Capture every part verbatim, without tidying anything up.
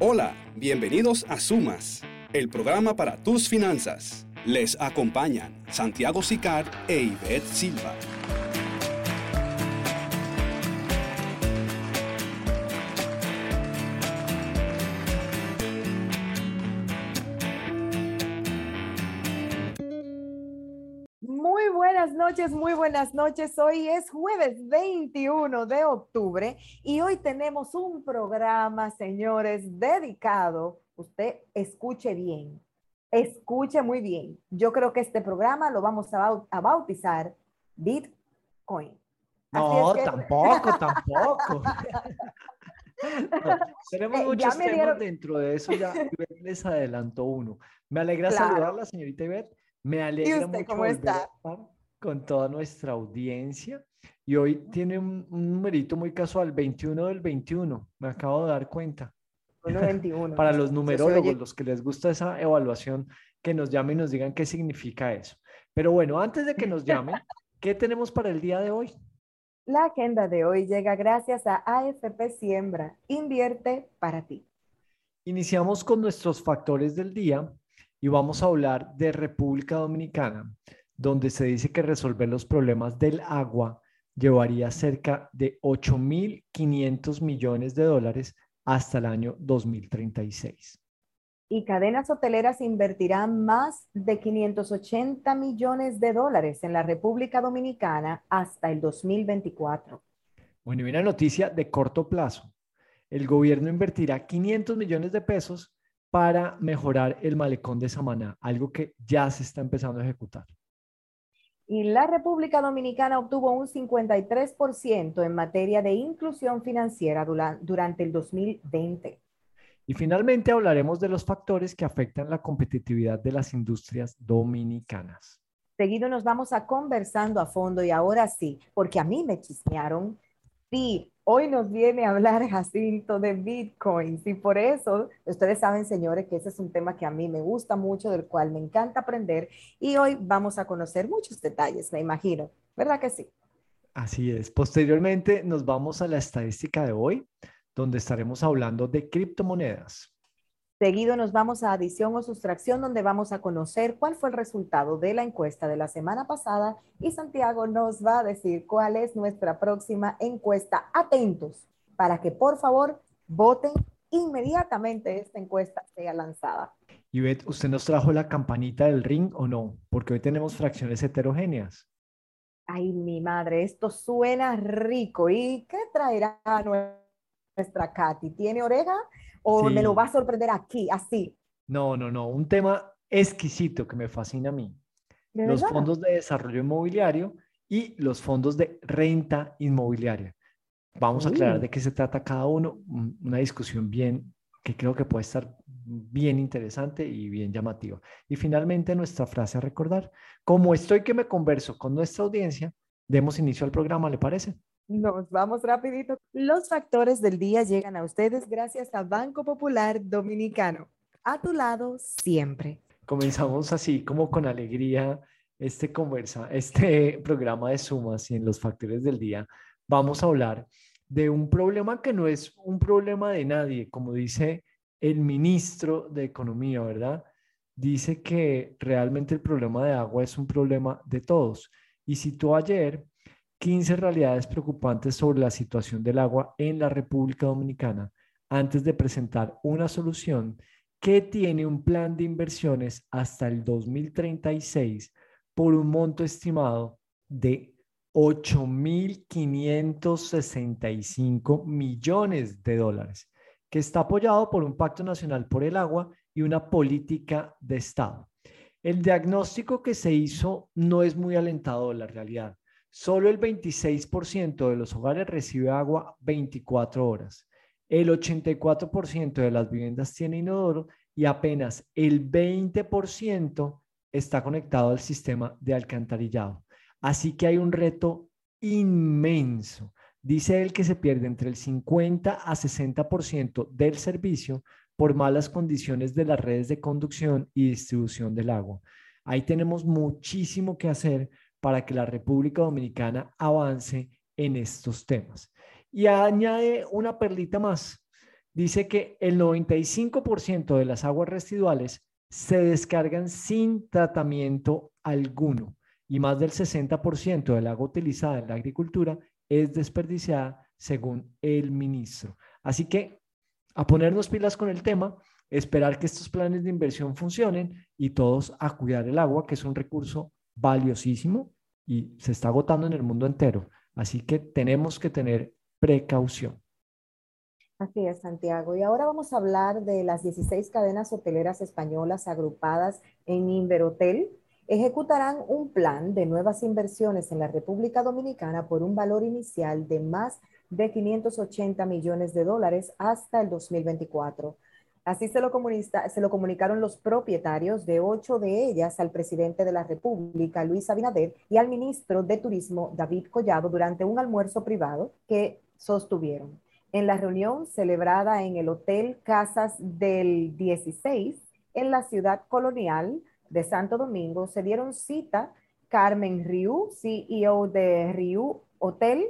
Hola, bienvenidos a Sumas, el programa para tus finanzas. Les acompañan Santiago Sicar e Ivette Silva. Muy buenas noches, muy buenas noches. Hoy es jueves veintiuno de octubre y hoy tenemos un programa, señores, dedicado. Usted escuche bien, escuche muy bien. Yo creo que este programa lo vamos a, baut a bautizar Bitcoin. Así no, es que... tampoco, tampoco. No, tenemos eh, muchos temas dieron... dentro de eso, ya les adelantó uno. Me alegra claro. saludarla, señorita Ivette. Me alegra mucho volver a estar con toda nuestra audiencia. Y hoy tiene un, un numerito muy casual, veintiuno del veintiuno. Me acabo de dar cuenta. veintiuno. Para los numerólogos, los que les gusta esa evaluación, que nos llamen y nos digan qué significa eso. Pero bueno, antes de que nos llamen, ¿qué tenemos para el día de hoy? La agenda de hoy llega gracias a A F P Siembra. Invierte para ti. Iniciamos con nuestros factores del día y vamos a hablar de República Dominicana, donde se dice que resolver los problemas del agua llevaría cerca de ocho mil quinientos millones de dólares hasta el año dos mil treinta y seis. Y cadenas hoteleras invertirán más de quinientos ochenta millones de dólares en la República Dominicana hasta el dos mil veinticuatro. Bueno, y una noticia de corto plazo. El gobierno invertirá quinientos millones de pesos para mejorar el malecón de Samaná, algo que ya se está empezando a ejecutar. Y la República Dominicana obtuvo un cincuenta y tres por ciento en materia de inclusión financiera durante el dos mil veinte. Y finalmente hablaremos de los factores que afectan la competitividad de las industrias dominicanas. Seguido nos vamos a conversando a fondo y ahora sí, porque a mí me chismearon. Sí, hoy nos viene a hablar Jacinto de Bitcoins y por eso ustedes saben, señores, que ese es un tema que a mí me gusta mucho, del cual me encanta aprender y hoy vamos a conocer muchos detalles, me imagino, ¿verdad que sí? Así es. Posteriormente nos vamos a la estadística de hoy, donde estaremos hablando de criptomonedas. Seguido nos vamos a adición o sustracción, donde vamos a conocer cuál fue el resultado de la encuesta de la semana pasada y Santiago nos va a decir cuál es nuestra próxima encuesta. Atentos para que por favor voten inmediatamente esta encuesta sea lanzada. Ivette, ¿usted nos trajo la campanita del ring o no? Porque hoy tenemos fracciones heterogéneas. Ay, mi madre, esto suena rico. ¿Y qué traerá nuestra Katy? ¿Tiene oreja? ¿O sí. me lo va a sorprender aquí, así? No, no, no. Un tema exquisito que me fascina a mí. ¿De los verdad? fondos de desarrollo inmobiliario y los fondos de renta inmobiliaria. Vamos uh. a aclarar de qué se trata cada uno. Una discusión bien, que creo que puede estar bien interesante y bien llamativa. Y finalmente nuestra frase a recordar. Como estoy que me converso con nuestra audiencia, demos inicio al programa, ¿le parece? Nos vamos rapidito. Los factores del día llegan a ustedes gracias a Banco Popular Dominicano. A tu lado siempre. Comenzamos así como con alegría este, conversa, este programa de sumas y en los factores del día vamos a hablar de un problema que no es un problema de nadie, como dice el ministro de Economía, ¿verdad? Dice que realmente el problema de agua es un problema de todos y citó ayer quince realidades preocupantes sobre la situación del agua en la República Dominicana antes de presentar una solución que tiene un plan de inversiones hasta el dos mil treinta y seis por un monto estimado de ocho mil quinientos sesenta y cinco millones de dólares, que está apoyado por un Pacto Nacional por el Agua y una política de Estado. El diagnóstico que se hizo no es muy alentador, la realidad. Solo el veintiséis por ciento de los hogares recibe agua veinticuatro horas. El ochenta y cuatro por ciento de las viviendas tiene inodoro y apenas el veinte por ciento está conectado al sistema de alcantarillado. Así que hay un reto inmenso. Dice él que se pierde entre el cincuenta a sesenta por ciento del servicio por malas condiciones de las redes de conducción y distribución del agua. Ahí tenemos muchísimo que hacer para que la República Dominicana avance en estos temas. Y añade una perlita más, dice que el noventa y cinco por ciento de las aguas residuales se descargan sin tratamiento alguno y más del sesenta por ciento del agua utilizada en la agricultura es desperdiciada, según el ministro. Así que a ponernos pilas con el tema, esperar que estos planes de inversión funcionen y todos a cuidar el agua, que es un recurso valiosísimo y se está agotando en el mundo entero. Así que tenemos que tener precaución. Así es, Santiago. Y ahora vamos a hablar de las dieciséis cadenas hoteleras españolas agrupadas en Inverhotel. Ejecutarán un plan de nuevas inversiones en la República Dominicana por un valor inicial de más de quinientos ochenta millones de dólares hasta el dos mil veinticuatro. Así se lo, se lo comunicaron los propietarios de ocho de ellas al presidente de la República, Luis Abinader, y al ministro de Turismo, David Collado, durante un almuerzo privado que sostuvieron. En la reunión celebrada en el Hotel Casas del dieciséis, en la ciudad colonial de Santo Domingo, se dieron cita Carmen Riu, C E O de Riu Hotel,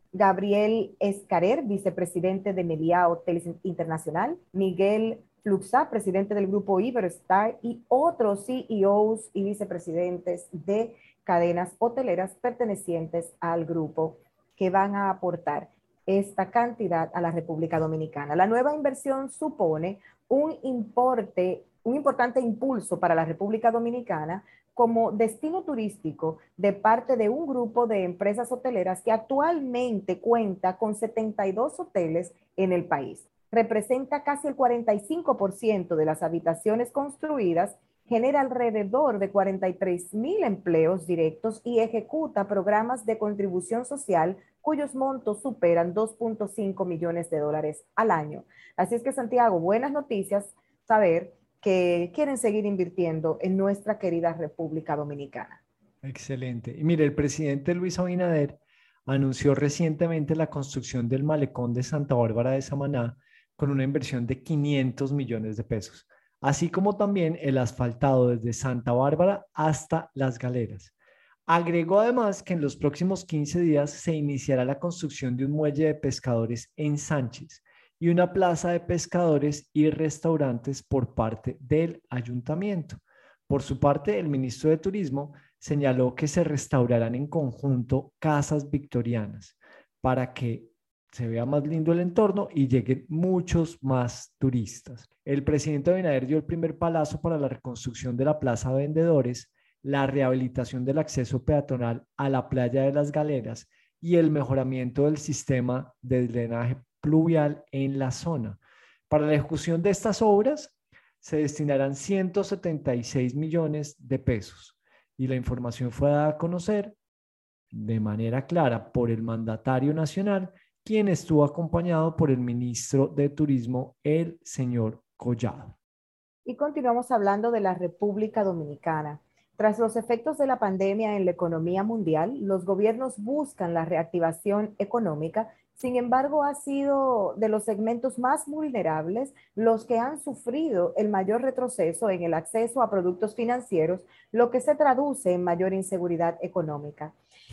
Gabriel Escarer, vicepresidente de Meliá Hoteles Internacional, Miguel Fluxá, presidente del grupo Iberostar, y otros C E Os y vicepresidentes de cadenas hoteleras pertenecientes al grupo que van a aportar esta cantidad a la República Dominicana. La nueva inversión supone un importe, un importante impulso para la República Dominicana como destino turístico de parte de un grupo de empresas hoteleras que actualmente cuenta con setenta y dos hoteles en el país. Representa casi el cuarenta y cinco por ciento de las habitaciones construidas, genera alrededor de cuarenta y tres mil empleos directos y ejecuta programas de contribución social cuyos montos superan dos punto cinco millones de dólares al año. Así es que, Santiago, buenas noticias saber que quieren seguir invirtiendo en nuestra querida República Dominicana. Excelente. Y mire, el presidente Luis Abinader anunció recientemente la construcción del malecón de Santa Bárbara de Samaná con una inversión de quinientos millones de pesos, así como también el asfaltado desde Santa Bárbara hasta Las Galeras. Agregó además que en los próximos quince días se iniciará la construcción de un muelle de pescadores en Sánchez y una plaza de pescadores y restaurantes por parte del ayuntamiento. Por su parte, el ministro de Turismo señaló que se restaurarán en conjunto casas victorianas para que se vea más lindo el entorno y lleguen muchos más turistas. El presidente Abinader dio el primer palazo para la reconstrucción de la plaza de vendedores, la rehabilitación del acceso peatonal a la playa de Las Galeras y el mejoramiento del sistema de drenaje pluvial en la zona. Para la ejecución de estas obras se destinarán ciento setenta y seis millones de pesos y la información fue dada a conocer de manera clara por el mandatario nacional, quien estuvo acompañado por el ministro de Turismo, el señor Collado. Y continuamos hablando de la República Dominicana. Tras los efectos de la pandemia en la economía mundial, los gobiernos buscan la reactivación económica. Sin embargo, ha sido de los segmentos más vulnerables los que han sufrido el mayor retroceso en el acceso a productos financieros, lo que se traduce en mayor inseguridad económica.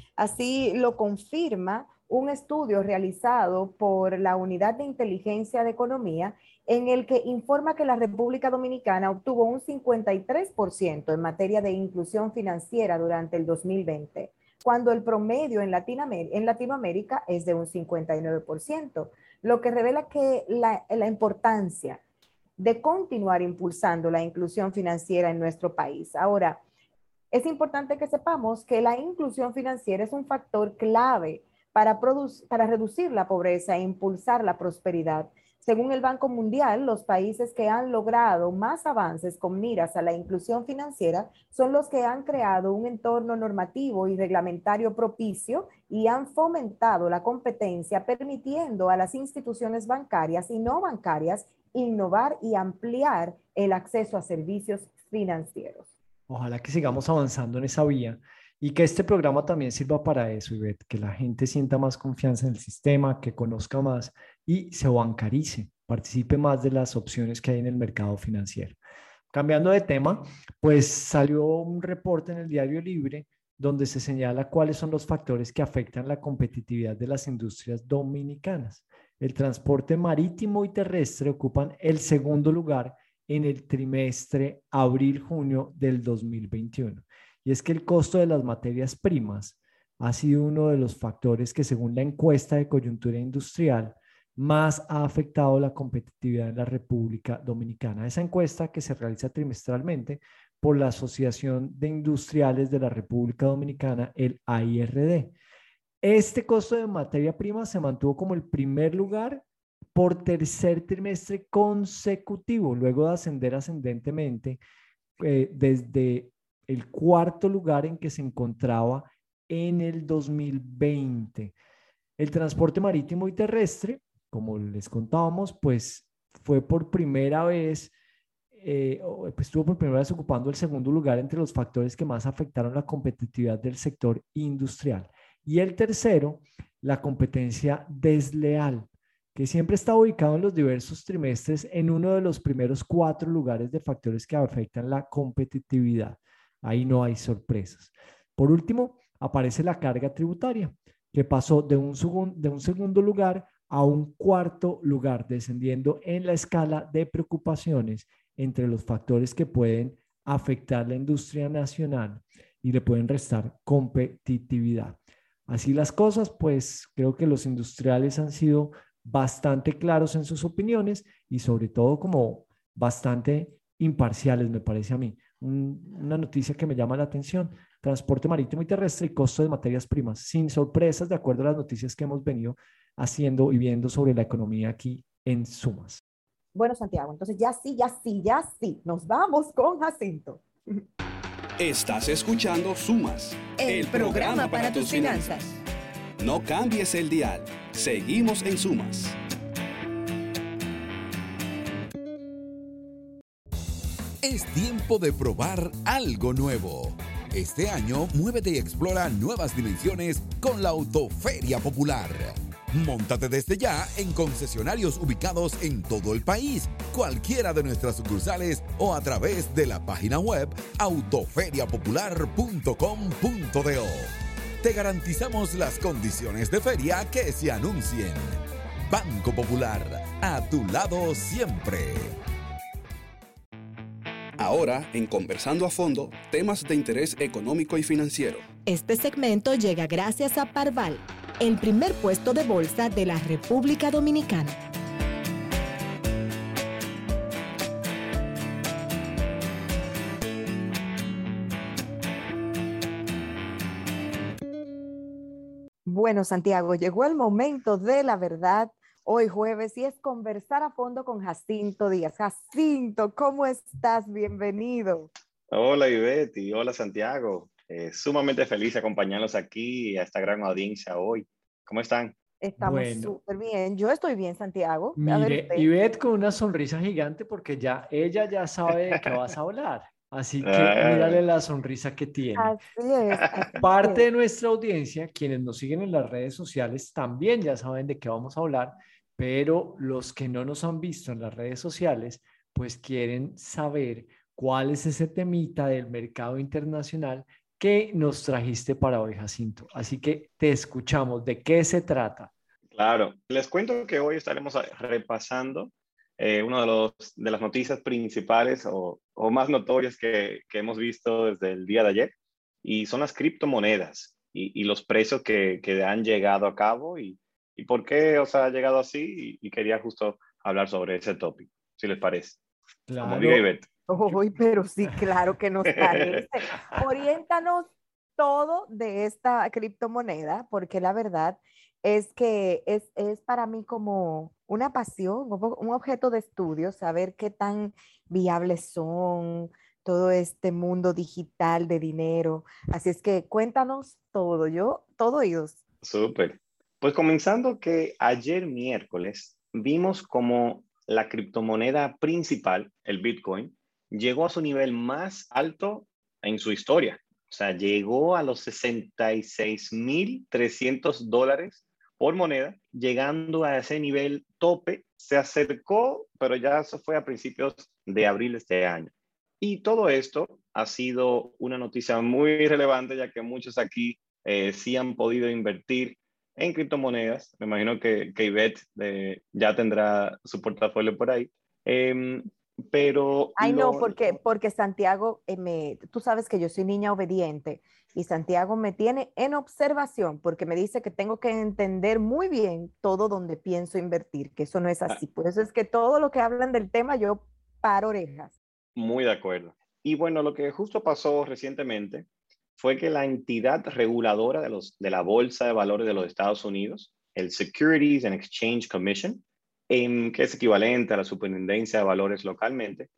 Así lo confirma un estudio realizado por la Unidad de Inteligencia de Economía, en el que informa que la República Dominicana obtuvo un cincuenta y tres por ciento en materia de inclusión financiera durante el dos mil veinte, cuando el promedio en Latinoamérica, en Latinoamérica es de un cincuenta y nueve por ciento, lo que revela que la, la importancia de continuar impulsando la inclusión financiera en nuestro país. Ahora, es importante que sepamos que la inclusión financiera es un factor clave para, para reducir la pobreza e impulsar la prosperidad. Según el Banco Mundial, los países que han logrado más avances con miras a la inclusión financiera son los que han creado un entorno normativo y reglamentario propicio y han fomentado la competencia, permitiendo a las instituciones bancarias y no bancarias innovar y ampliar el acceso a servicios financieros. Ojalá que sigamos avanzando en esa vía y que este programa también sirva para eso, Ivette, que la gente sienta más confianza en el sistema, que conozca más y se bancarice, participe más de las opciones que hay en el mercado financiero. Cambiando de tema, pues salió un reporte en el Diario Libre donde se señala cuáles son los factores que afectan la competitividad de las industrias dominicanas. El transporte marítimo y terrestre ocupan el segundo lugar en el trimestre abril-junio del dos mil veintiuno. Y es que el costo de las materias primas ha sido uno de los factores que, según la encuesta de coyuntura industrial, más ha afectado la competitividad en la República Dominicana. Esa encuesta, que se realiza trimestralmente por la Asociación de Industriales de la República Dominicana, el A I R D. Este costo de materia prima se mantuvo como el primer lugar por tercer trimestre consecutivo, luego de ascender ascendentemente eh, desde el cuarto lugar en que se encontraba en el dos mil veinte. El transporte marítimo y terrestre, como les contábamos, pues fue por primera vez, eh, pues estuvo por primera vez ocupando el segundo lugar entre los factores que más afectaron la competitividad del sector industrial. Y el tercero, la competencia desleal, que siempre está ubicado en los diversos trimestres en uno de los primeros cuatro lugares de factores que afectan la competitividad. Ahí no hay sorpresas. Por último, aparece la carga tributaria, que pasó de un, de un segundo lugar a un cuarto lugar, descendiendo en la escala de preocupaciones entre los factores que pueden afectar la industria nacional y le pueden restar competitividad. Así las cosas, pues creo que los industriales han sido bastante claros en sus opiniones y sobre todo como bastante imparciales, me parece a mí. Un, una noticia que me llama la atención: transporte marítimo y terrestre y costo de materias primas, sin sorpresas de acuerdo a las noticias que hemos venido haciendo y viendo sobre la economía aquí en Sumas. Bueno, Santiago, entonces ya sí, ya sí, ya sí, nos vamos con Jacinto. Estás escuchando Sumas, el, el programa, programa para, para tus finanzas. finanzas. No cambies el dial. Seguimos en Sumas. Es tiempo de probar algo nuevo. Este año, muévete y explora nuevas dimensiones con la Autoferia Popular. Móntate desde ya en concesionarios ubicados en todo el país, cualquiera de nuestras sucursales o a través de la página web autoferia popular punto com punto do. Te garantizamos las condiciones de feria que se anuncien. Banco Popular, a tu lado siempre. Ahora, en Conversando a Fondo, temas de interés económico y financiero. Este segmento llega gracias a Parval, el primer puesto de bolsa de la República Dominicana. Bueno, Santiago, llegó el momento de la verdad hoy jueves y es conversar a fondo con Jacinto Díaz. Jacinto, ¿cómo estás? Bienvenido. Hola, Ivette, y hola, Santiago. Eh, sumamente feliz de acompañarlos aquí a esta gran audiencia hoy. ¿Cómo están? Estamos súper bueno. bien. Yo estoy bien, Santiago. Mire, Ivette con una sonrisa gigante porque ya ella ya sabe de qué vas a hablar. Así que ah, mírale la sonrisa que tiene. Así es. Así Parte es. de nuestra audiencia, quienes nos siguen en las redes sociales, también ya saben de qué vamos a hablar, pero los que no nos han visto en las redes sociales, pues quieren saber cuál es ese temita del mercado internacional que nos trajiste para hoy, Jacinto. Así que te escuchamos. ¿De qué se trata? Claro, les cuento que hoy estaremos repasando eh, una de, los, de las noticias principales o, o más notorias que, que hemos visto desde el día de ayer, y son las criptomonedas y, y los precios que, que han llegado a cabo y, y por qué o sea, ha llegado así, y, y quería justo hablar sobre ese tópico, si les parece. Claro. Como diga Ivette. Uy, pero sí, claro que nos parece. Oriéntanos todo de esta criptomoneda, porque la verdad es que es, es para mí como una pasión, un objeto de estudio, saber qué tan viables son todo este mundo digital de dinero. Así es que cuéntanos todo, yo, todo oídos. Súper. Pues comenzando que ayer miércoles vimos como la criptomoneda principal, el Bitcoin, llegó a su nivel más alto en su historia. O sea, llegó a los sesenta y seis mil trescientos dólares por moneda, llegando a ese nivel tope. Se acercó, pero ya eso fue a principios de abril de este año. Y todo esto ha sido una noticia muy relevante, ya que muchos aquí eh, sí han podido invertir en criptomonedas. Me imagino que, que Ivette eh, ya tendrá su portafolio por ahí. Eh, pero Ay, no, lo, porque, porque Santiago, eh, me, tú sabes que yo soy niña obediente y Santiago me tiene en observación porque me dice que tengo que entender muy bien todo donde pienso invertir, que eso no es ah, así. Por eso es que todo lo que hablan del tema yo paro orejas. muy de acuerdo. Y bueno, lo que justo pasó recientemente fue que la entidad reguladora de, los, de la Bolsa de Valores de los Estados Unidos, el Securities and Exchange Commission, en, que es equivalente a la Superintendencia de Valores localmente,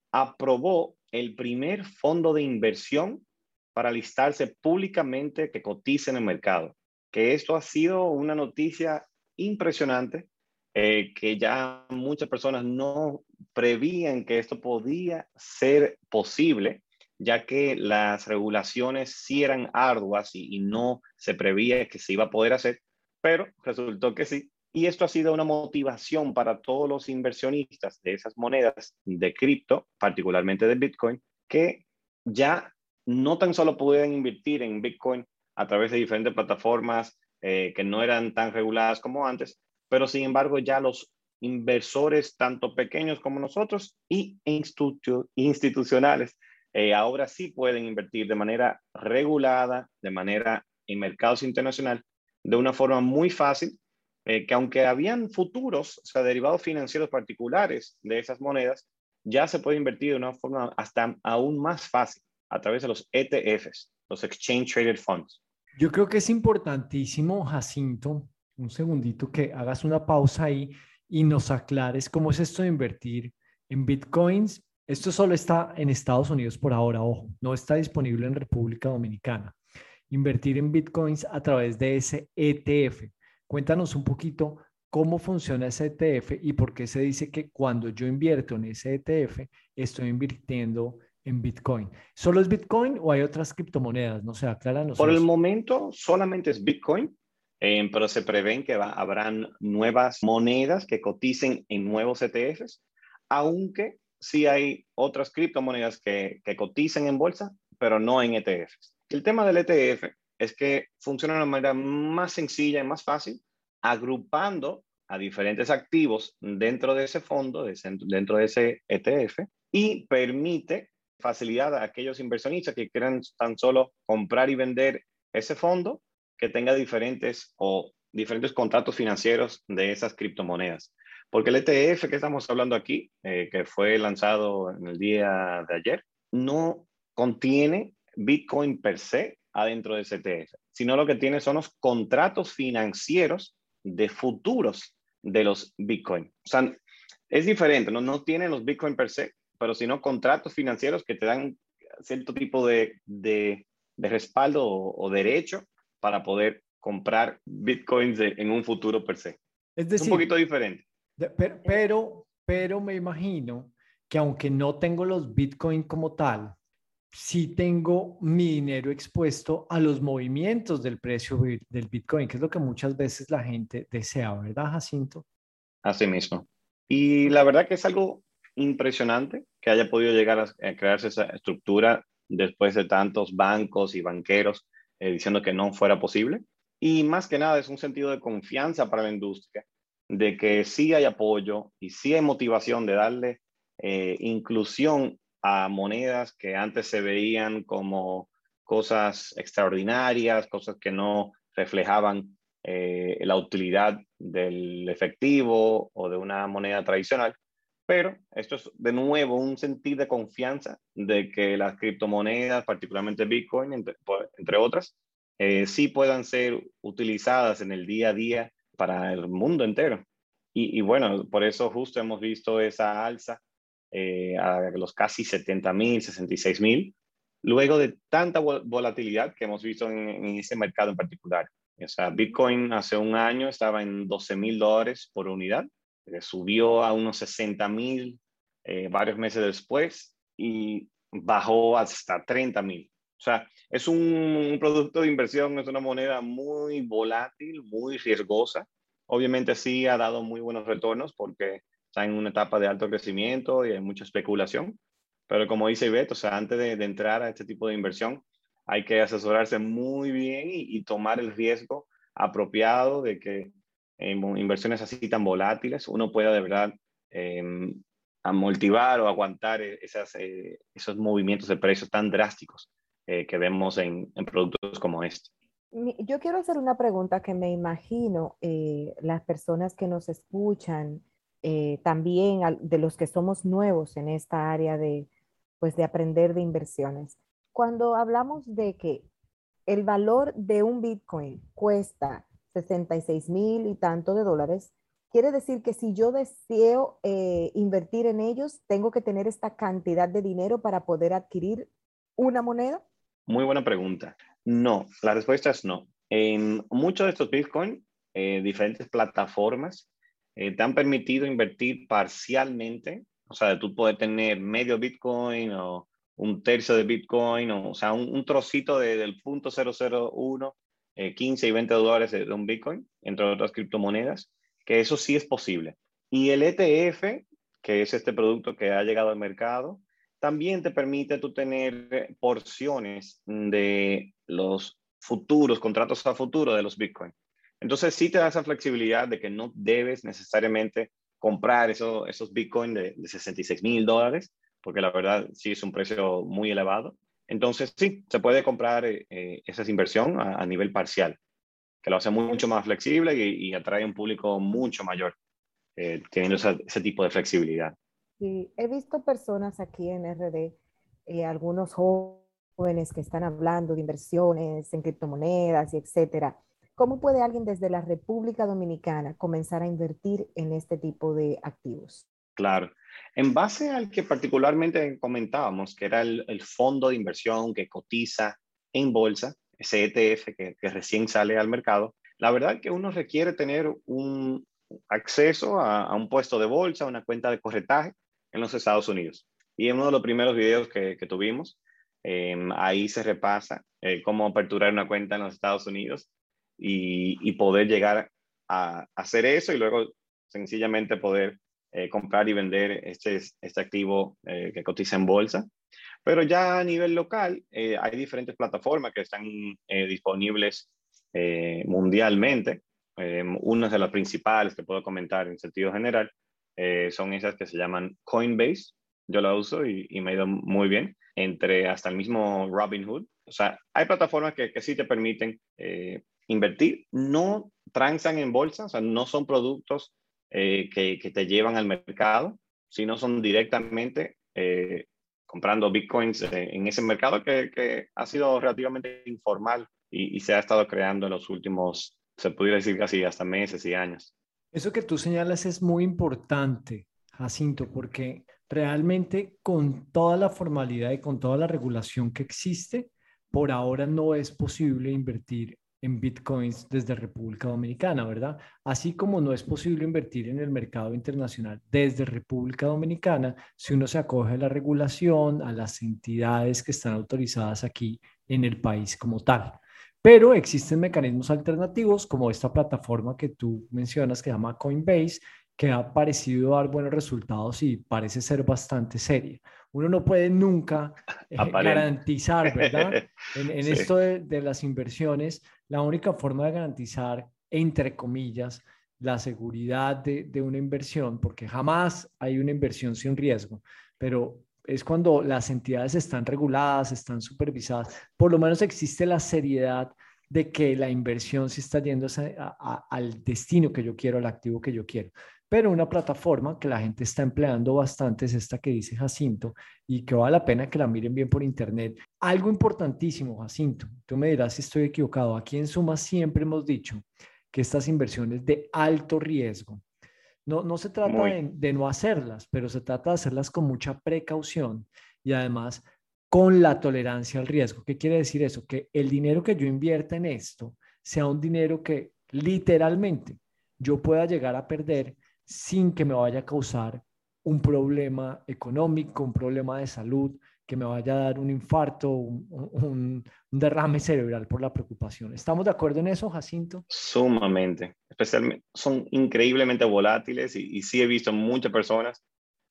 aprobó el primer fondo de inversión para listarse públicamente que cotice en el mercado. Que esto ha sido una noticia impresionante, eh, que ya muchas personas no prevían que esto podía ser posible, ya que las regulaciones sí eran arduas y, y no se preveía que se iba a poder hacer, pero resultó que sí. Y esto ha sido una motivación para todos los inversionistas de esas monedas de cripto, particularmente de Bitcoin, que ya no tan solo pueden invertir en Bitcoin a través de diferentes plataformas eh, que no eran tan reguladas como antes, pero sin embargo ya los inversores, tanto pequeños como nosotros, y institu institucionales, eh, ahora sí pueden invertir de manera regulada, de manera en mercados internacionales, de una forma muy fácil, eh, que aunque habían futuros, o sea, derivados financieros particulares de esas monedas, ya se puede invertir de una forma hasta aún más fácil a través de los E T Fs, los Exchange Traded Funds. Yo creo que es importantísimo, Jacinto, un segundito que hagas una pausa ahí y nos aclares cómo es esto de invertir en Bitcoins. Esto solo está en Estados Unidos por ahora, ojo, no está disponible en República Dominicana. Invertir en Bitcoins a través de ese E T F. Cuéntanos un poquito cómo funciona ese E T F y por qué se dice que cuando yo invierto en ese E T F, estoy invirtiendo en Bitcoin. ¿Solo es Bitcoin o hay otras criptomonedas? No sé, acláranos Por el eso. momento solamente es Bitcoin, eh, pero se prevén que va, habrán nuevas monedas que coticen en nuevos E T Fs, aunque sí hay otras criptomonedas que, que cotizan en bolsa, pero no en E T Fs. El tema del E T F es que funciona de una manera más sencilla y más fácil, agrupando a diferentes activos dentro de ese fondo, dentro de ese E T F, y permite facilidad a aquellos inversionistas que quieran tan solo comprar y vender ese fondo, que tenga diferentes o diferentes contratos financieros de esas criptomonedas. Porque el E T F que estamos hablando aquí, eh, que fue lanzado en el día de ayer, no contiene Bitcoin per se adentro de ese E T F, sino lo que tiene son los contratos financieros de futuros de los Bitcoin. O sea, es diferente, no, no tienen los Bitcoin per se, pero sino contratos financieros que te dan cierto tipo de, de, de respaldo o, o derecho para poder comprar Bitcoins de, en un futuro per se. Es Es un decir, poquito diferente. de, pero, pero, pero me imagino que aunque no tengo los Bitcoin como tal, sí tengo mi dinero expuesto a los movimientos del precio del Bitcoin, que es lo que muchas veces la gente desea, ¿verdad, Jacinto? Así mismo. Y la verdad que es algo impresionante que haya podido llegar a, a crearse esa estructura después de tantos bancos y banqueros eh, diciendo que no fuera posible. Y más que nada es un sentido de confianza para la industria, de que sí hay apoyo y sí hay motivación de darle eh, inclusión a monedas que antes se veían como cosas extraordinarias, cosas que no reflejaban eh, la utilidad del efectivo o de una moneda tradicional. Pero esto es de nuevo un sentido de confianza de que las criptomonedas, particularmente Bitcoin, entre, entre otras, eh, sí puedan ser utilizadas en el día a día para el mundo entero. Y, y bueno, por eso justo hemos visto esa alza eh, a los casi setenta mil, sesenta y seis mil, luego de tanta volatilidad que hemos visto en, en ese mercado en particular. O sea, Bitcoin hace un año estaba en doce mil dólares por unidad, eh, subió a unos sesenta mil eh, varios meses después y bajó hasta treinta mil. O sea, es un, un producto de inversión, es una moneda muy volátil, muy riesgosa. Obviamente sí ha dado muy buenos retornos porque está en una etapa de alto crecimiento y hay mucha especulación. Pero como dice Ivette, o sea, antes de, de entrar a este tipo de inversión, hay que asesorarse muy bien y, y tomar el riesgo apropiado de que en inversiones así tan volátiles uno pueda de verdad eh, amortiguar o aguantar esas, eh, esos movimientos de precios tan drásticos eh, que vemos en, en productos como este. Yo quiero hacer una pregunta que me imagino eh, las personas que nos escuchan, eh, también al- de los que somos nuevos en esta área de, pues, de aprender de inversiones. Cuando hablamos de que el valor de un Bitcoin cuesta sesenta y seis mil y tanto de dólares, quiere decir que si yo deseo eh, invertir en ellos, tengo que tener esta cantidad de dinero para poder adquirir una moneda. Muy buena pregunta. No, la respuesta es no. En muchos de estos Bitcoin, eh, diferentes plataformas eh, te han permitido invertir parcialmente. O sea, tú puedes tener medio Bitcoin o un tercio de Bitcoin, o, o sea, un, un trocito de, del punto cero cero uno, eh, quince y veinte dólares de, de un Bitcoin, entre otras criptomonedas, que eso sí es posible. Y el E T F, que es este producto que ha llegado al mercado, también te permite tú tener porciones de los futuros, contratos a futuro de los Bitcoin. Entonces sí te da esa flexibilidad de que no debes necesariamente comprar eso, esos Bitcoin de, de sesenta y seis mil dólares, porque la verdad sí es un precio muy elevado. Entonces sí, se puede comprar eh, esa inversión a, a nivel parcial, que lo hace mucho más flexible y, y atrae un público mucho mayor, eh, teniendo esa, ese tipo de flexibilidad. Sí, he visto personas aquí en R D, eh, algunos jóvenes que están hablando de inversiones en criptomonedas y etcétera. ¿Cómo puede alguien desde la República Dominicana comenzar a invertir en este tipo de activos? Claro. En base al que particularmente comentábamos, que era el, el fondo de inversión que cotiza en bolsa, ese E T F que, que recién sale al mercado, la verdad que uno requiere tener un acceso a, a un puesto de bolsa, una cuenta de corretaje en los Estados Unidos. Y en uno de los primeros videos que, que tuvimos, eh, ahí se repasa eh, cómo aperturar una cuenta en los Estados Unidos y, y poder llegar a, a hacer eso y luego sencillamente poder eh, comprar y vender este, este activo eh, que cotiza en bolsa. Pero ya a nivel local, eh, hay diferentes plataformas que están eh, disponibles eh, mundialmente. Eh, una de las principales que puedo comentar en sentido general eh, son esas que se llaman Coinbase. Yo la uso y, y me ha ido muy bien, entre hasta el mismo Robinhood. O sea, hay plataformas que, que sí te permiten eh, invertir. No transan en bolsa, o sea, no son productos eh, que, que te llevan al mercado, sino son directamente eh, comprando bitcoins eh, en ese mercado que, que ha sido relativamente informal y, y se ha estado creando en los últimos, se pudiera decir casi hasta meses y años. Eso que tú señalas es muy importante, Jacinto, porque realmente con toda la formalidad y con toda la regulación que existe, por ahora no es posible invertir en bitcoins desde República Dominicana, ¿verdad? Así como no es posible invertir en el mercado internacional desde República Dominicana si uno se acoge a la regulación, a las entidades que están autorizadas aquí en el país como tal. Pero existen mecanismos alternativos como esta plataforma que tú mencionas que se llama Coinbase, que ha parecido dar buenos resultados y parece ser bastante seria. Uno no puede nunca eh, Aparente. garantizar, ¿verdad? En, en Sí. esto de, de las inversiones, la única forma de garantizar, entre comillas, la seguridad de, de una inversión, porque jamás hay una inversión sin riesgo, pero es cuando las entidades están reguladas, están supervisadas, por lo menos existe la seriedad de que la inversión se está yendo a, a, al destino que yo quiero, al activo que yo quiero. Pero una plataforma que la gente está empleando bastante es esta que dice Jacinto y que vale la pena que la miren bien por internet. Algo importantísimo, Jacinto, tú me dirás si estoy equivocado. Aquí en Suma siempre hemos dicho que estas inversiones de alto riesgo, no, no se trata Muy. de, de no hacerlas, pero se trata de hacerlas con mucha precaución y además con la tolerancia al riesgo. ¿Qué quiere decir eso? Que el dinero que yo invierta en esto sea un dinero que literalmente yo pueda llegar a perder sin que me vaya a causar un problema económico, un problema de salud, que me vaya a dar un infarto, un, un, un derrame cerebral por la preocupación. ¿Estamos de acuerdo en eso, Jacinto? Sumamente. Especialmente, son increíblemente volátiles y, y sí he visto muchas personas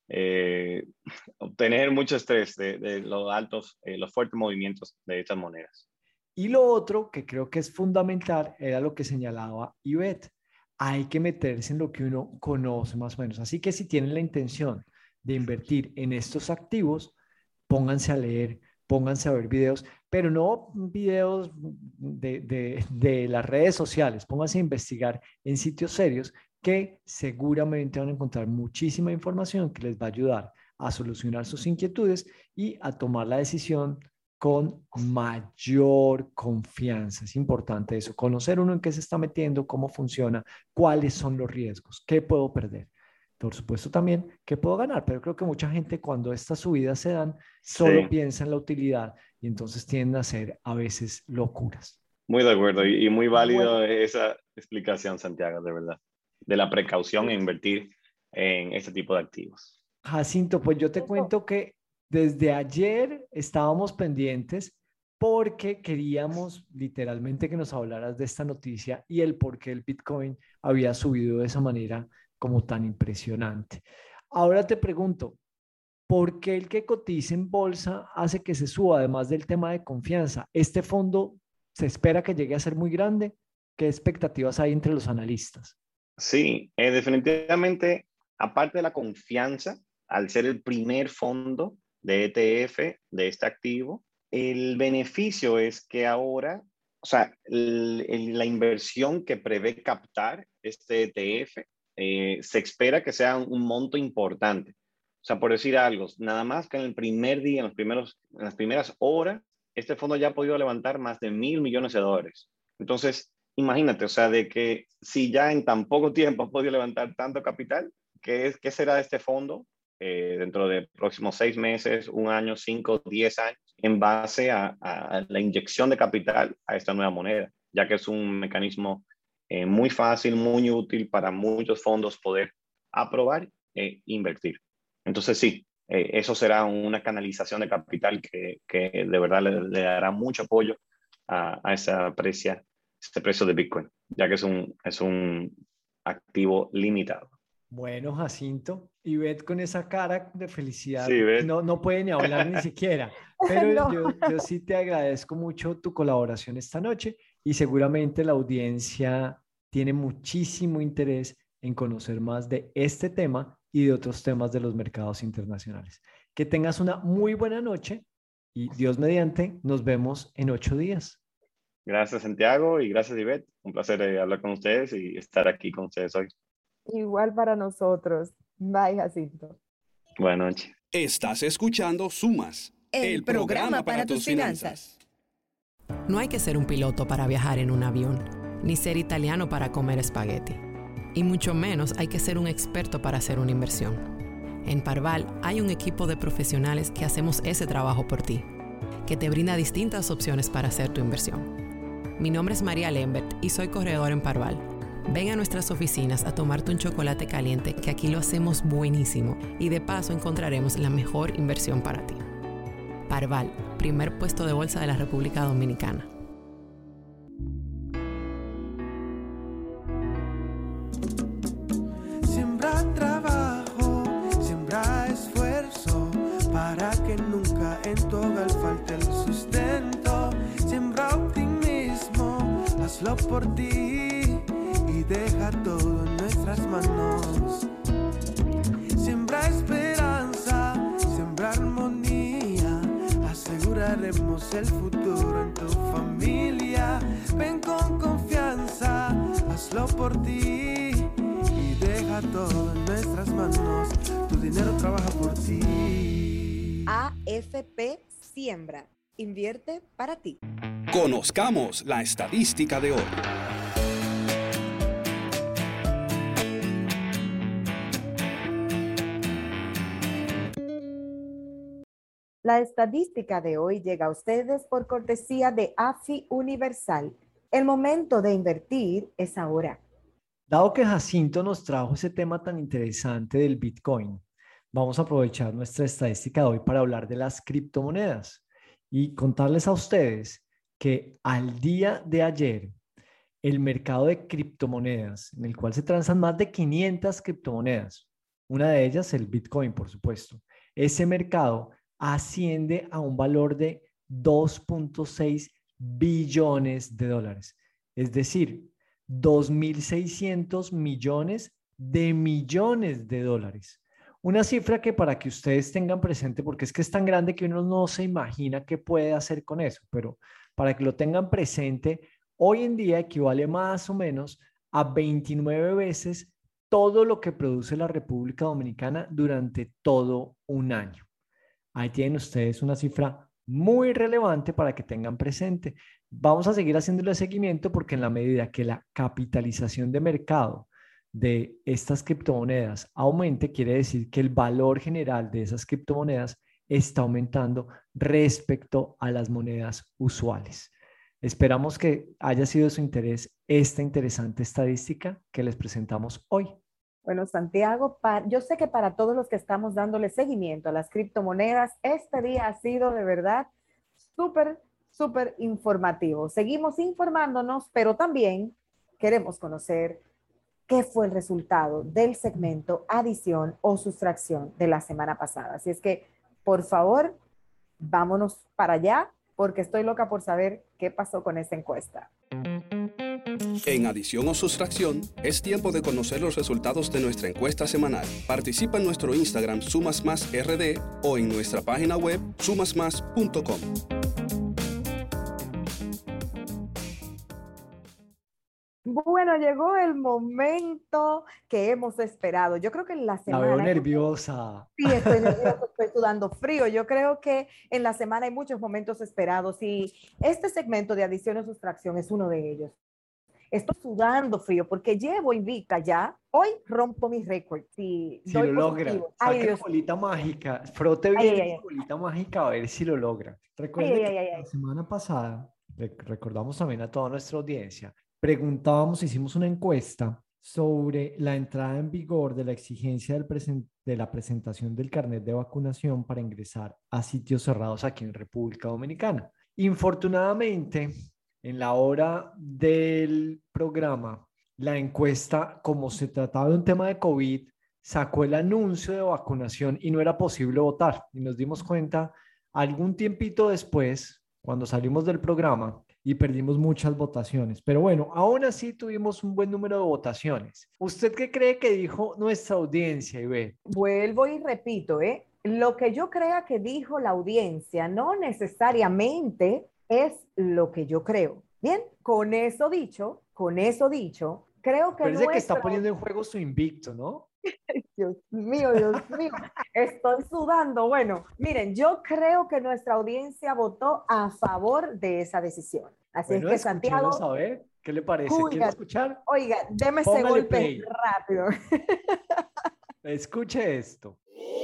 eh, obtener mucho estrés de, de los altos, eh, los fuertes movimientos de estas monedas. Y lo otro que creo que es fundamental era lo que señalaba Ivette. Hay que meterse en lo que uno conoce más o menos. Así que si tienen la intención de invertir en estos activos, pónganse a leer, pónganse a ver videos, pero no videos de, de, de las redes sociales, pónganse a investigar en sitios serios que seguramente van a encontrar muchísima información que les va a ayudar a solucionar sus inquietudes y a tomar la decisión con mayor confianza. Es importante eso, conocer uno en qué se está metiendo, cómo funciona, cuáles son los riesgos, qué puedo perder. Por supuesto también qué puedo ganar, pero creo que mucha gente cuando estas subidas se dan, solo sí. piensa en la utilidad y entonces tienden a hacer a veces locuras. Muy de acuerdo y, y muy válido bueno. esa explicación, Santiago, de verdad, de la precaución en invertir en este tipo de activos. Jacinto, pues yo te cuento que desde ayer estábamos pendientes porque queríamos literalmente que nos hablaras de esta noticia y el por qué el Bitcoin había subido de esa manera como tan impresionante. Ahora te pregunto, ¿por qué el que cotice en bolsa hace que se suba, además del tema de confianza? ¿Este fondo se espera que llegue a ser muy grande? ¿Qué expectativas hay entre los analistas? Sí, eh, definitivamente, aparte de la confianza, al ser el primer fondo de E T F de este activo, el beneficio es que ahora, o sea, el, el, la inversión que prevé captar este E T F eh, se espera que sea un, un monto importante. O sea, por decir algo, nada más que en el primer día, en, los primeros, en las primeras horas, este fondo ya ha podido levantar más de mil millones de dólares. Entonces, imagínate, o sea, de que si ya en tan poco tiempo ha podido levantar tanto capital, ¿qué, es, qué será de este fondo eh, dentro de próximos seis meses, un año, cinco, diez años, en base a, a la inyección de capital a esta nueva moneda, ya que es un mecanismo eh, muy fácil, muy útil para muchos fondos poder aprobar e invertir? Entonces sí, eh, eso será una canalización de capital que, que de verdad le, le dará mucho apoyo a, a esa precia, este precio de Bitcoin, ya que es un, es un activo limitado. Bueno, Jacinto, y Ivette con esa cara de felicidad, sí, no, no puede ni hablar ni siquiera, pero no. yo, yo sí te agradezco mucho tu colaboración esta noche y seguramente la audiencia tiene muchísimo interés en conocer más de este tema y de otros temas de los mercados internacionales. Que tengas una muy buena noche y Dios mediante, nos vemos en ocho días. Gracias, Santiago, y gracias, Ivette. Un placer eh, hablar con ustedes y estar aquí con ustedes hoy. Igual para nosotros. Bye, Jacinto. Buenas noches. Estás escuchando Sumas, el, el programa, programa para, para tus finanzas. finanzas. No hay que ser un piloto para viajar en un avión, ni ser italiano para comer espagueti. Y mucho menos hay que ser un experto para hacer una inversión. En Parval hay un equipo de profesionales que hacemos ese trabajo por ti, que te brinda distintas opciones para hacer tu inversión. Mi nombre es María Lembert y soy corredor en Parval. Ven a nuestras oficinas a tomarte un chocolate caliente, que aquí lo hacemos buenísimo y de paso encontraremos la mejor inversión para ti. Parval, primer puesto de bolsa de la República Dominicana. Siembra trabajo, siembra esfuerzo, para que nunca en tu hogar falte el sustento. Siembra optimismo, hazlo por ti y deja todo en nuestras manos. Siembra esperanza, siembra armonía, aseguraremos el futuro en tu familia. Ven con confianza, hazlo por ti y deja todo en nuestras manos. Tu dinero trabaja por ti. A F P Siembra. Invierte para ti. Conozcamos la estadística de hoy. La estadística de hoy llega a ustedes por cortesía de A F I Universal. El momento de invertir es ahora. Dado que Jacinto nos trajo ese tema tan interesante del Bitcoin, vamos a aprovechar nuestra estadística de hoy para hablar de las criptomonedas y contarles a ustedes que al día de ayer el mercado de criptomonedas, en el cual se transan más de quinientas criptomonedas, una de ellas el Bitcoin, por supuesto, ese mercado asciende a un valor de dos punto seis billones de dólares. Es decir, dos mil seiscientos millones de millones de dólares. Una cifra que para que ustedes tengan presente, porque es que es tan grande que uno no se imagina qué puede hacer con eso, pero para que lo tengan presente, hoy en día equivale más o menos a veintinueve veces todo lo que produce la República Dominicana durante todo un año. Ahí tienen ustedes una cifra muy relevante para que tengan presente. Vamos a seguir haciéndole seguimiento porque en la medida que la capitalización de mercado de estas criptomonedas aumente, quiere decir que el valor general de esas criptomonedas está aumentando respecto a las monedas usuales. Esperamos que haya sido de su interés esta interesante estadística que les presentamos hoy. Bueno, Santiago, pa- yo sé que para todos los que estamos dándole seguimiento a las criptomonedas, este día ha sido de verdad súper, súper informativo. Seguimos informándonos, pero también queremos conocer qué fue el resultado del segmento adición o sustracción de la semana pasada. Así es que, por favor, vámonos para allá, porque estoy loca por saber qué pasó con esa encuesta. En adición o sustracción, es tiempo de conocer los resultados de nuestra encuesta semanal. Participa en nuestro Instagram Sumas Más R D o en nuestra página web sumas más punto com. Bueno, llegó el momento que hemos esperado. Yo creo que en la La semana... veo nerviosa. Sí, estoy nerviosa, estoy sudando frío. Yo creo que en la semana hay muchos momentos esperados y este segmento de adición o sustracción es uno de ellos. Estoy sudando frío porque llevo invicta ya. Hoy rompo mi récord. Si, Si doy lo logra, positivo. Ay, saque Dios. bolita mágica, frote Ay, bien ay, la ay. bolita mágica a ver si lo logra. Recuerde Ay, ay, que ay, ay. la semana pasada, re- recordamos también a toda nuestra audiencia, preguntábamos, hicimos una encuesta sobre la entrada en vigor de la exigencia del presen- de la presentación del carnet de vacunación para ingresar a sitios cerrados aquí en República Dominicana. Infortunadamente, en la hora del programa, la encuesta, como se trataba de un tema de COVID, sacó el anuncio de vacunación y no era posible votar. Y nos dimos cuenta algún tiempito después, cuando salimos del programa, y perdimos muchas votaciones. Pero bueno, aún así tuvimos un buen número de votaciones. ¿Usted qué cree que dijo nuestra audiencia, Ivette? Vuelvo y repito, ¿eh? Lo que yo crea que dijo la audiencia no necesariamente es lo que yo creo. Bien, con eso dicho, con eso dicho, creo que Parece que está nuestra... poniendo en juego su invicto, ¿no? Dios mío, Dios mío, estoy sudando. Bueno, miren, yo creo que nuestra audiencia votó a favor de esa decisión. Así Bueno, es que escuchemos Santiago, a ver, ¿qué le parece? ¿Quiere oiga, escuchar? oiga, deme ese Póngale golpe play. rápido. Escuche esto.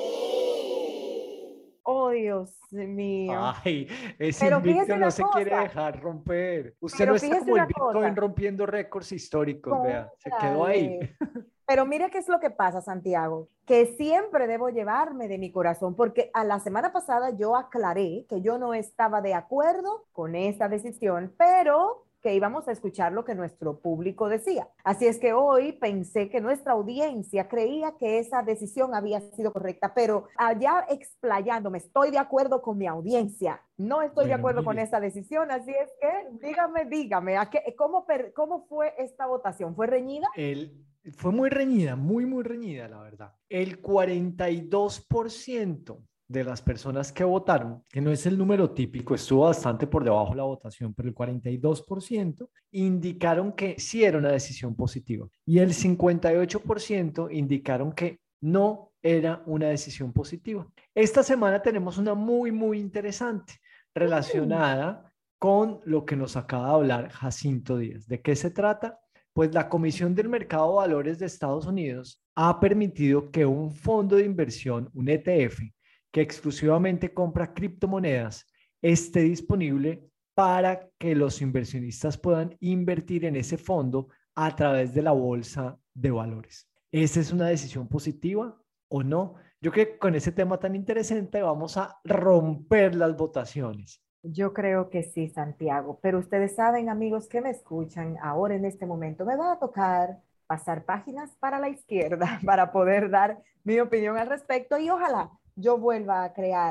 Oh, Dios mío. Ay, ese Pero invicto fíjese no una se quiere cosa. dejar romper. Usted Pero no está fíjese como el una Bitcoin cosa. rompiendo récords históricos, vea, se quedó ahí. Cónchale. Pero mire qué es lo que pasa, Santiago, que siempre debo llevarme de mi corazón, porque a la semana pasada yo aclaré que yo no estaba de acuerdo con esta decisión, pero que íbamos a escuchar lo que nuestro público decía. Así es que hoy pensé que nuestra audiencia creía que esa decisión había sido correcta, pero allá explayándome, estoy de acuerdo con mi audiencia, no estoy de Bueno, acuerdo con mire. esa decisión, así es que dígame, dígame, ¿a qué, cómo, per, ¿cómo fue esta votación? ¿Fue reñida? El, fue muy reñida, muy, muy reñida, la verdad. El cuarenta y dos por ciento de las personas que votaron, que no es el número típico, estuvo bastante por debajo de la votación, pero el cuarenta y dos por ciento indicaron que sí era una decisión positiva y el cincuenta y ocho por ciento indicaron que no era una decisión positiva. Esta semana tenemos una muy, muy interesante relacionada con lo que nos acaba de hablar Jacinto Díaz. ¿De qué se trata? Pues la Comisión del Mercado de Valores de Estados Unidos ha permitido que un fondo de inversión, un E T F, que exclusivamente compra criptomonedas, esté disponible para que los inversionistas puedan invertir en ese fondo a través de la bolsa de valores. ¿Esa es una decisión positiva o no? Yo creo que con ese tema tan interesante vamos a romper las votaciones. Yo creo que sí, Santiago, pero ustedes saben, amigos que me escuchan ahora en este momento, me va a tocar pasar páginas para la izquierda para poder dar mi opinión al respecto y ojalá yo vuelva a crear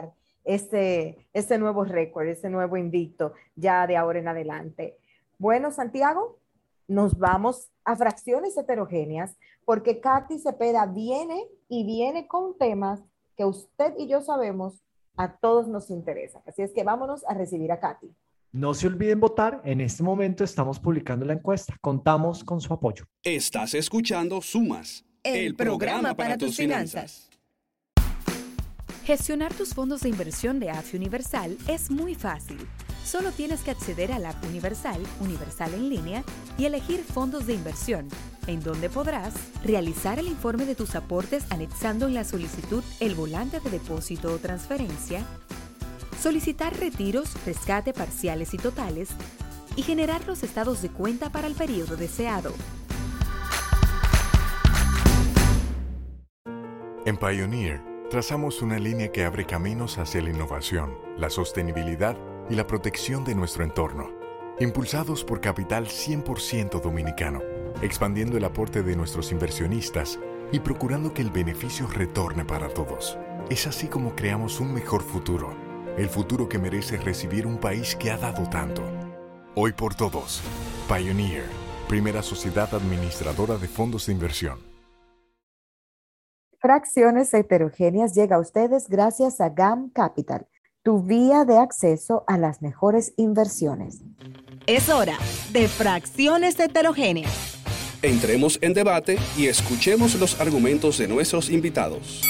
ese, ese nuevo récord, ese nuevo invicto ya de ahora en adelante. Bueno, Santiago, nos vamos a fracciones heterogéneas porque Katy Cepeda viene y viene con temas que usted y yo sabemos a todos nos interesan. Así es que vámonos a recibir a Katy. No se olviden votar. En este momento estamos publicando la encuesta. Contamos con su apoyo. Estás escuchando Sumas, el, el programa, programa para, para tus finanzas. finanzas. Gestionar tus fondos de inversión de A F I Universal es muy fácil. Solo tienes que acceder a la app Universal, Universal en línea, y elegir fondos de inversión, en donde podrás realizar el informe de tus aportes anexando en la solicitud el volante de depósito o transferencia, solicitar retiros, rescate parciales y totales, y generar los estados de cuenta para el periodo deseado. En Pioneer, trazamos una línea que abre caminos hacia la innovación, la sostenibilidad y la protección de nuestro entorno, impulsados por capital cien por ciento dominicano, expandiendo el aporte de nuestros inversionistas y procurando que el beneficio retorne para todos. Es así como creamos un mejor futuro, el futuro que merece recibir un país que ha dado tanto. Hoy por todos, Pioneer, primera sociedad administradora de fondos de inversión. Fracciones heterogéneas llega a ustedes gracias a G A M Capital, tu vía de acceso a las mejores inversiones. Es hora de fracciones heterogéneas. Entremos en debate y escuchemos los argumentos de nuestros invitados.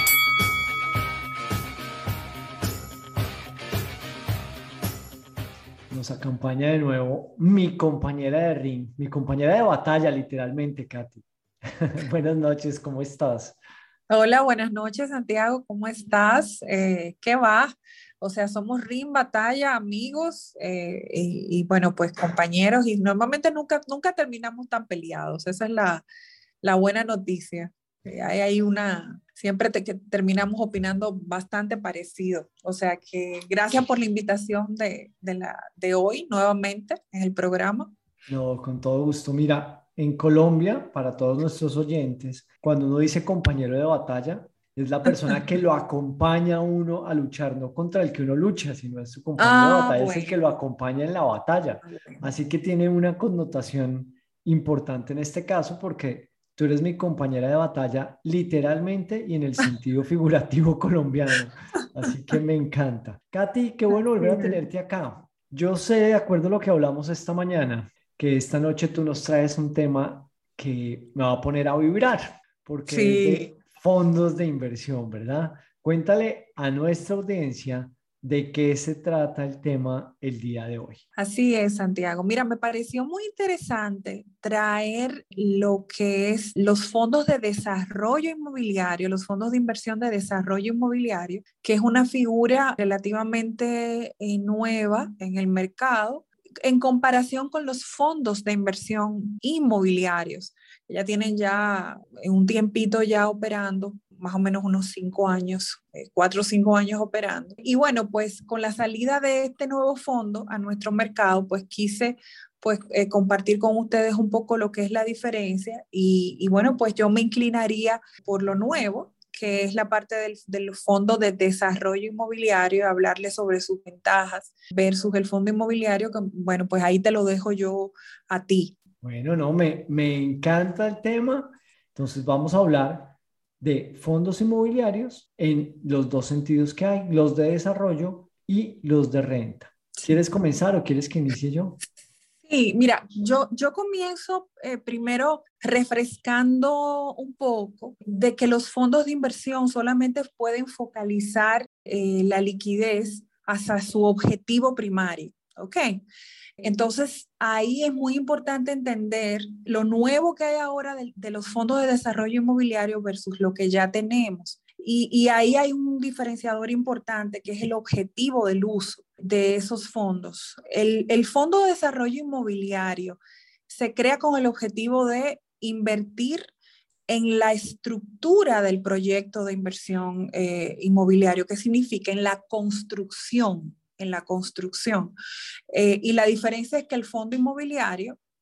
Nos acompaña de nuevo mi compañera de ring, mi compañera de batalla, literalmente, Katy. Buenas noches, ¿cómo estás? Hola, buenas noches, Santiago, ¿cómo estás? Eh, ¿Qué va? O sea, somos ring, batalla, amigos eh, y, y bueno, pues compañeros, y normalmente nunca, nunca terminamos tan peleados. Esa es la, la buena noticia. Eh, hay, hay una, siempre te, que terminamos opinando bastante parecido. O sea que gracias por la invitación de, de, la, de hoy nuevamente en el programa. No, con todo gusto. Mira, en Colombia, para todos nuestros oyentes, cuando uno dice compañero de batalla, es la persona que lo acompaña a uno a luchar, no contra el que uno lucha, sino es su compañero ah, de batalla, bueno. Es el que lo acompaña en la batalla. Así que tiene una connotación importante en este caso, porque tú eres mi compañera de batalla literalmente y en el sentido figurativo colombiano. Así que me encanta. Katy, qué bueno volver a tenerte acá. Yo sé, de acuerdo a lo que hablamos esta mañana, que esta noche tú nos traes un tema que me va a poner a vibrar, porque sí. Es de fondos de inversión, ¿verdad? Cuéntale a nuestra audiencia de qué se trata el tema el día de hoy. Así es, Santiago. Mira, me pareció muy interesante traer lo que es los fondos de desarrollo inmobiliario, los fondos de inversión de desarrollo inmobiliario, que es una figura relativamente eh, nueva en el mercado, en comparación con los fondos de inversión inmobiliarios. Ya tienen ya un tiempito ya operando, más o menos unos cinco años, eh, cuatro o cinco años operando. Y bueno, pues con la salida de este nuevo fondo a nuestro mercado, pues quise pues eh, compartir con ustedes un poco lo que es la diferencia y, y bueno, pues yo me inclinaría por lo nuevo, que es la parte del, del fondo de desarrollo inmobiliario, hablarles sobre sus ventajas versus el fondo inmobiliario, que bueno, pues ahí te lo dejo yo a ti. Bueno, no, me, me encanta el tema, entonces vamos a hablar de fondos inmobiliarios en los dos sentidos que hay, los de desarrollo y los de renta. ¿Quieres comenzar o quieres que inicie yo? Sí, mira, yo, yo comienzo eh, primero refrescando un poco de que los fondos de inversión solamente pueden focalizar eh, la liquidez hacia su objetivo primario, ¿ok? Entonces, ahí es muy importante entender lo nuevo que hay ahora de, de los fondos de desarrollo inmobiliario versus lo que ya tenemos. Y, y ahí hay un diferenciador importante que es el objetivo del uso de esos fondos. El, el Fondo de Desarrollo Inmobiliario se crea con el objetivo de invertir en la estructura del proyecto de inversión eh, inmobiliario, que significa en la construcción, en la construcción. Eh, y la diferencia es que el fondo inmobiliario,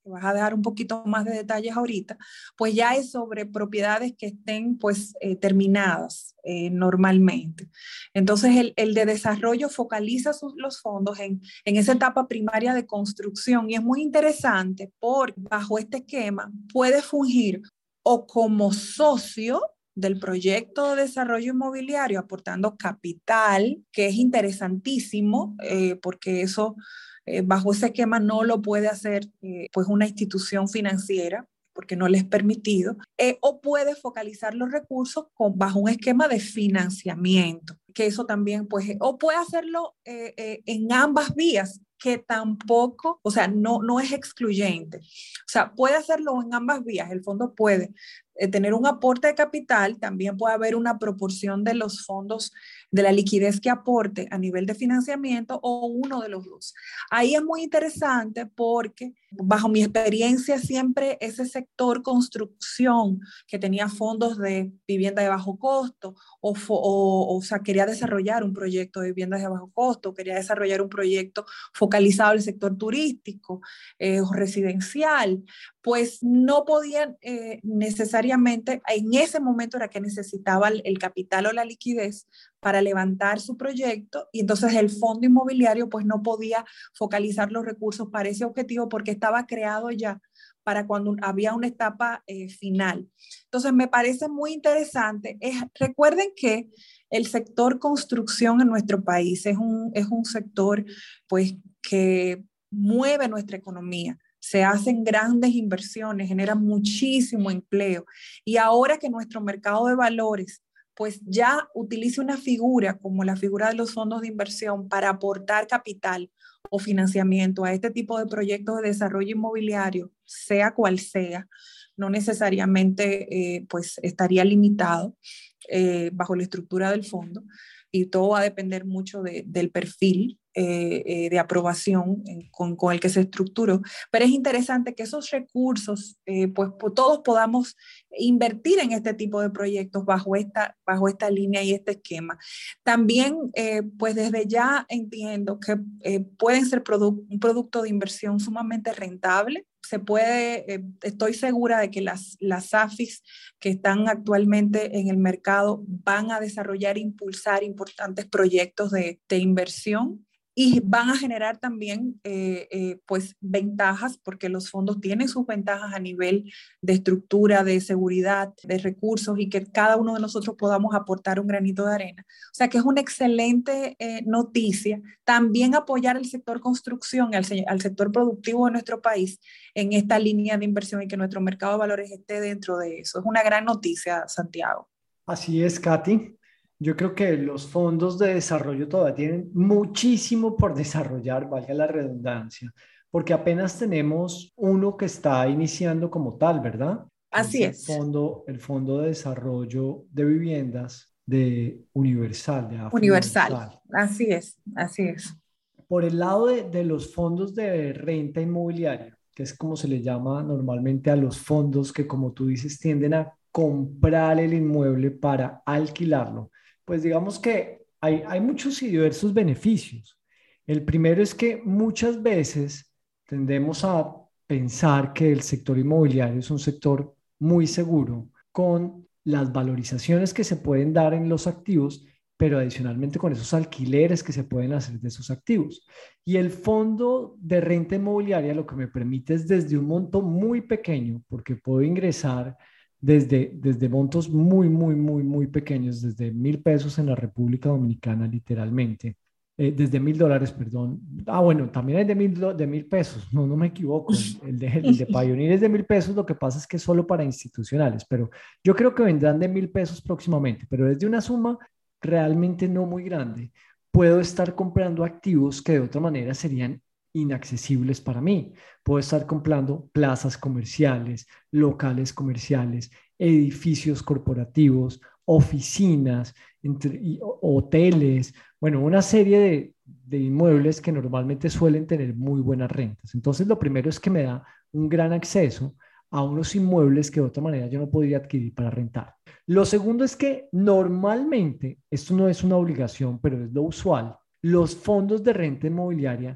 que vas a dejar un poquito más de detalles ahorita, pues ya es sobre propiedades que estén pues eh, terminadas eh, normalmente. Entonces el, el de desarrollo focaliza sus, los fondos en, en esa etapa primaria de construcción y es muy interesante porque bajo este esquema puede fungir o como socio del proyecto de desarrollo inmobiliario aportando capital, que es interesantísimo eh, porque eso eh, bajo ese esquema no lo puede hacer eh, pues una institución financiera porque no les es permitido, eh, o puede focalizar los recursos con, bajo un esquema de financiamiento, que eso también pues, o puede hacerlo eh, eh, en ambas vías, que tampoco, o sea, no, no es excluyente. O sea, puede hacerlo en ambas vías. El fondo puede eh, tener un aporte de capital, también puede haber una proporción de los fondos, de la liquidez que aporte a nivel de financiamiento o uno de los dos. Ahí es muy interesante porque, bajo mi experiencia, siempre ese sector construcción que tenía fondos de vivienda de bajo costo o, o, o sea, quería desarrollar un proyecto de viviendas de bajo costo, quería desarrollar un proyecto focalizado en el sector turístico eh, o residencial, pues no podían eh, necesariamente, en ese momento era que necesitaba el, el capital o la liquidez para levantar su proyecto y entonces el fondo inmobiliario pues no podía focalizar los recursos para ese objetivo porque estaba creado ya para cuando había una etapa eh, final. Entonces me parece muy interesante. Es, recuerden que el sector construcción en nuestro país es un, es un sector pues, que mueve nuestra economía. Se hacen grandes inversiones, generan muchísimo empleo. Y ahora que nuestro mercado de valores pues ya utilice una figura como la figura de los fondos de inversión para aportar capital o financiamiento a este tipo de proyectos de desarrollo inmobiliario, sea cual sea, no necesariamente eh, pues estaría limitado eh, bajo la estructura del fondo y todo va a depender mucho de, del perfil eh, eh, de aprobación eh, con, con el que se estructuró, pero es interesante que esos recursos eh, pues, pues todos podamos invertir en este tipo de proyectos bajo esta, bajo esta línea y este esquema. También eh, pues desde ya entiendo que eh, pueden ser produ- un producto de inversión sumamente rentable. Se puede, eh, estoy segura de que las, las A F Is que están actualmente en el mercado van a desarrollar e impulsar importantes proyectos de, de inversión y van a generar también eh, eh, pues ventajas porque los fondos tienen sus ventajas a nivel de estructura, de seguridad, de recursos y que cada uno de nosotros podamos aportar un granito de arena. O sea que es una excelente eh, noticia. También apoyar el sector construcción, al, al sector productivo de nuestro país en esta línea de inversión y que nuestro mercado de valores esté dentro de eso. Es una gran noticia, Santiago. Así es, Katy. Yo creo que los fondos de desarrollo todavía tienen muchísimo por desarrollar, valga la redundancia, porque apenas tenemos uno que está iniciando como tal, ¿verdad? Así es. El fondo, el Fondo de Desarrollo de Viviendas de Universal. De Universal, Universal. Así es, así es. Por el lado de, de los fondos de renta inmobiliaria, que es como se le llama normalmente a los fondos que, como tú dices, tienden a comprar el inmueble para alquilarlo. Pues digamos que hay, hay muchos y diversos beneficios. El primero es que muchas veces tendemos a pensar que el sector inmobiliario es un sector muy seguro con las valorizaciones que se pueden dar en los activos, pero adicionalmente con esos alquileres que se pueden hacer de esos activos. Y el fondo de renta inmobiliaria lo que me permite es desde un monto muy pequeño, porque puedo ingresar Desde, desde montos muy, muy, muy, muy pequeños, desde mil pesos en la República Dominicana, literalmente, eh, desde mil dólares, perdón. Ah, bueno, también hay de mil, de mil pesos, no, no me equivoco. El de, el de Pioneer es de mil pesos, lo que pasa es que es solo para institucionales, pero yo creo que vendrán de mil pesos próximamente, pero desde una suma realmente no muy grande. Puedo estar comprando activos que de otra manera serían inaccesibles para mí. Puedo estar comprando plazas comerciales, locales comerciales, edificios corporativos, oficinas, entre, y, hoteles, bueno, una serie de, de inmuebles que normalmente suelen tener muy buenas rentas. Entonces, lo primero es que me da un gran acceso a unos inmuebles que de otra manera yo no podría adquirir para rentar. Lo segundo es que normalmente, esto no es una obligación, pero es lo usual, los fondos de renta inmobiliaria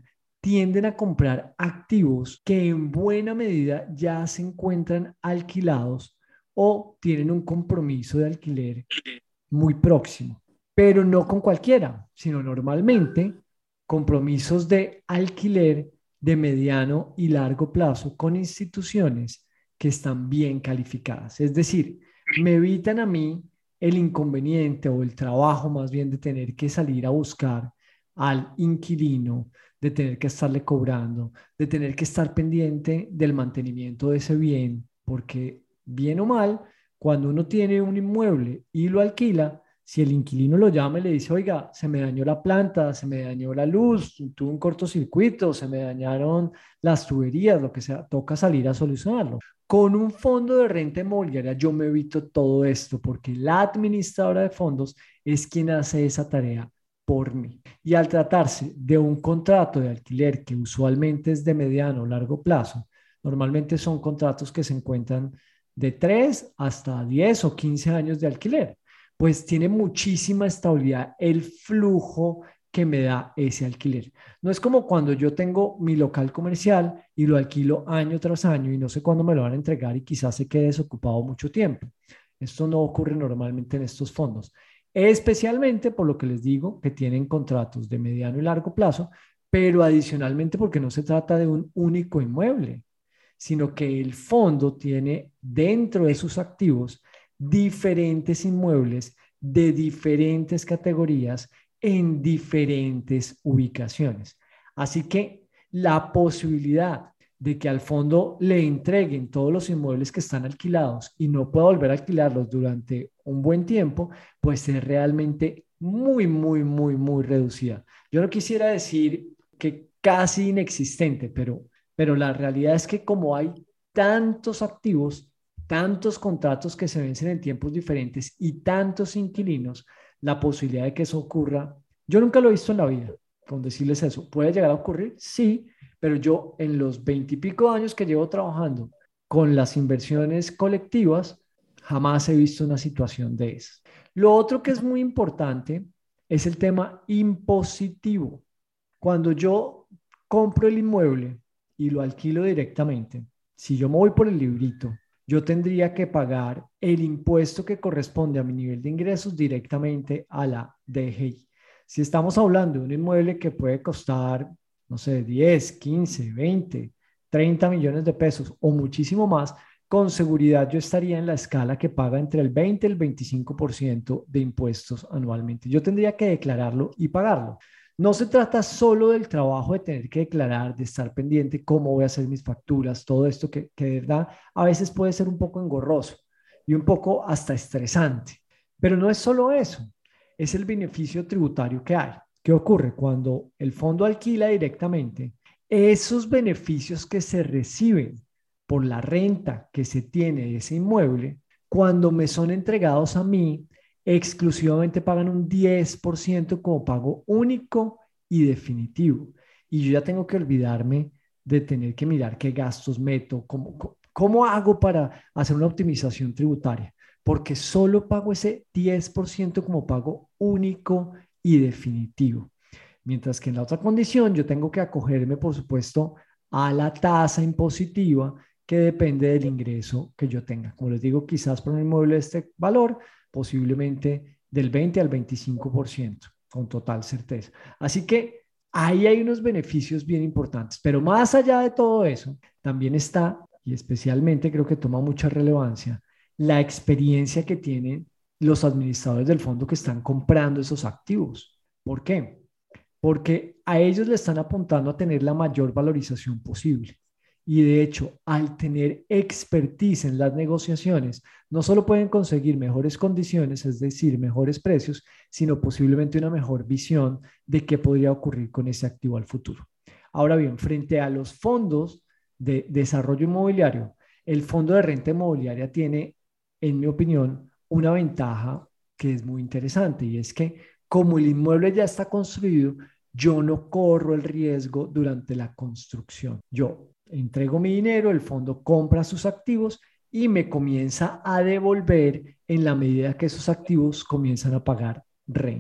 tienden a comprar activos que en buena medida ya se encuentran alquilados o tienen un compromiso de alquiler muy próximo, pero no con cualquiera, sino normalmente compromisos de alquiler de mediano y largo plazo con instituciones que están bien calificadas. Es decir, me evitan a mí el inconveniente o el trabajo más bien de tener que salir a buscar al inquilino, de tener que estarle cobrando, de tener que estar pendiente del mantenimiento de ese bien, porque bien o mal, cuando uno tiene un inmueble y lo alquila, si el inquilino lo llama y le dice, oiga, se me dañó la planta, se me dañó la luz, tuve un cortocircuito, se me dañaron las tuberías, lo que sea, toca salir a solucionarlo. Con un fondo de renta inmobiliaria yo me evito todo esto porque la administradora de fondos es quien hace esa tarea por mí. Y al tratarse de un contrato de alquiler que usualmente es de mediano o largo plazo, normalmente son contratos que se encuentran de tres hasta diez o quince años de alquiler, pues tiene muchísima estabilidad el flujo que me da ese alquiler. No es como cuando yo tengo mi local comercial y lo alquilo año tras año y no sé cuándo me lo van a entregar y quizás se quede desocupado mucho tiempo. Esto no ocurre normalmente en estos fondos, especialmente por lo que les digo, que tienen contratos de mediano y largo plazo, pero adicionalmente porque no se trata de un único inmueble, sino que el fondo tiene dentro de sus activos diferentes inmuebles de diferentes categorías en diferentes ubicaciones. Así que la posibilidad de que al fondo le entreguen todos los inmuebles que están alquilados y no pueda volver a alquilarlos durante un buen tiempo, pues es realmente muy, muy, muy, muy reducida. Yo no quisiera decir que casi inexistente, pero, pero la realidad es que como hay tantos activos, tantos contratos que se vencen en tiempos diferentes y tantos inquilinos, la posibilidad de que eso ocurra, yo nunca lo he visto en la vida, con decirles eso. ¿Puede llegar a ocurrir? Sí, pero yo en los veintipico años que llevo trabajando con las inversiones colectivas, jamás he visto una situación de esas. Lo otro que es muy importante es el tema impositivo. Cuando yo compro el inmueble y lo alquilo directamente, si yo me voy por el librito, yo tendría que pagar el impuesto que corresponde a mi nivel de ingresos directamente a la D G I. Si estamos hablando de un inmueble que puede costar, no sé, diez, quince, veinte, treinta millones de pesos o muchísimo más, con seguridad yo estaría en la escala que paga entre el veinte y el veinticinco por ciento de impuestos anualmente. Yo tendría que declararlo y pagarlo. No se trata solo del trabajo de tener que declarar, de estar pendiente cómo voy a hacer mis facturas, todo esto que, que de verdad a veces puede ser un poco engorroso y un poco hasta estresante. Pero no es solo eso, es el beneficio tributario que hay. ¿Qué ocurre? Cuando el fondo alquila directamente, esos beneficios que se reciben por la renta que se tiene de ese inmueble, cuando me son entregados a mí, exclusivamente pagan un diez por ciento como pago único y definitivo. Y yo ya tengo que olvidarme de tener que mirar qué gastos meto, cómo, cómo hago para hacer una optimización tributaria, porque solo pago ese diez por ciento como pago único y definitivo. Mientras que en la otra condición yo tengo que acogerme, por supuesto, a la tasa impositiva que depende del ingreso que yo tenga. Como les digo, quizás por un inmueble de este valor, posiblemente del veinte al veinticinco por ciento, con total certeza. Así que ahí hay unos beneficios bien importantes, pero más allá de todo eso, también está, y especialmente creo que toma mucha relevancia, la experiencia que tienen los administradores del fondo que están comprando esos activos. ¿Por qué? Porque a ellos le están apuntando a tener la mayor valorización posible. Y de hecho, al tener expertise en las negociaciones, no solo pueden conseguir mejores condiciones, es decir, mejores precios, sino posiblemente una mejor visión de qué podría ocurrir con ese activo al futuro. Ahora bien, frente a los fondos de desarrollo inmobiliario, el fondo de renta inmobiliaria tiene, en mi opinión, una ventaja que es muy interesante, y es que como el inmueble ya está construido, yo no corro el riesgo durante la construcción. Yo entrego mi dinero, el fondo compra sus activos y me comienza a devolver en la medida que esos activos comienzan a pagar renta.